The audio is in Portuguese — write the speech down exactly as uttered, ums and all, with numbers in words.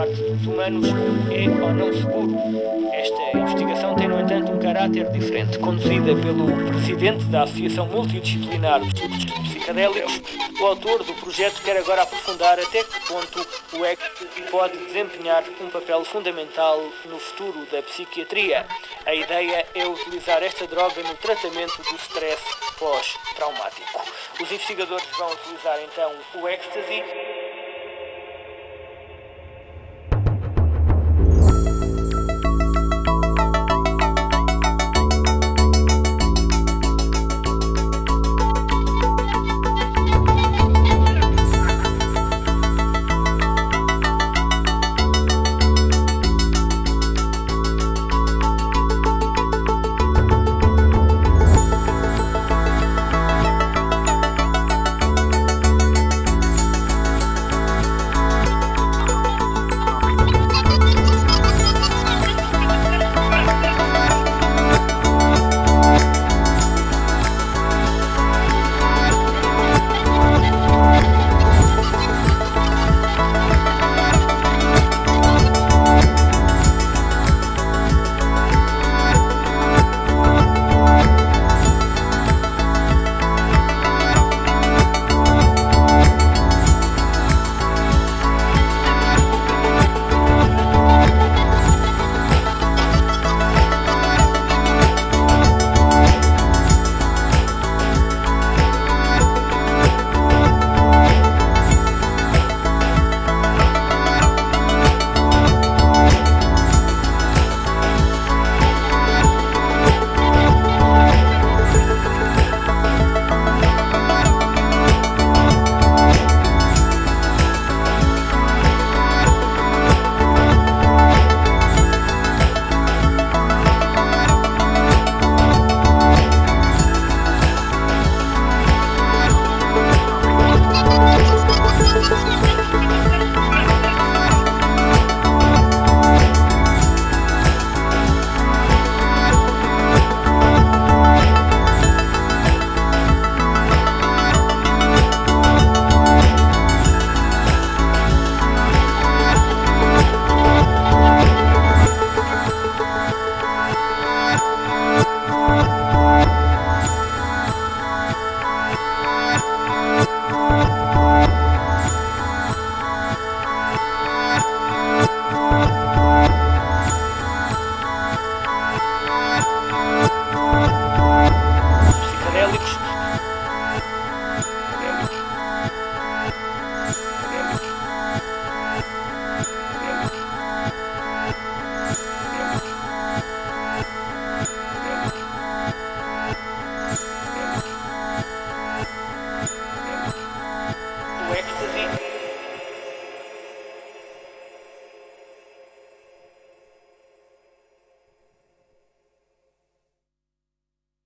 parte dos humanos é ou não seguro. Esta investigação tem, no entanto, um caráter diferente. Conduzida pelo presidente da Associação Multidisciplinar de Estudos Psicadélicos, o autor do projeto quer agora aprofundar até que ponto o ecstasy pode desempenhar um papel fundamental no futuro da psiquiatria. A ideia é utilizar esta droga no tratamento do stress pós-traumático. Os investigadores vão utilizar então o ecstasy